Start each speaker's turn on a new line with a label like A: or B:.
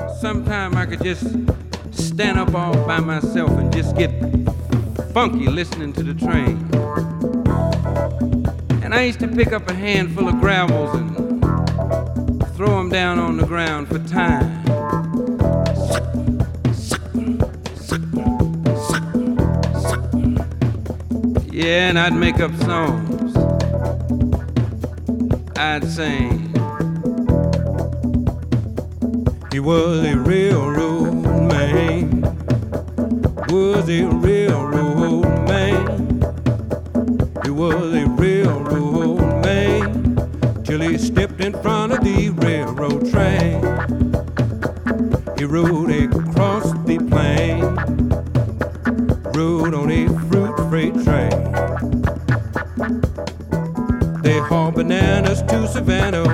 A: sometime I could just stand up all by myself and just get funky listening to the train. And I used to pick up a handful of gravels and throw them down on the ground for time. Yeah, and I'd make up songs. I'd sing. He was a railroad man. Was a railroad man. He was a railroad man till he stepped in front of the railroad train. He rode across the plain, rode on a fruit freight train. They hauled bananas to Savannah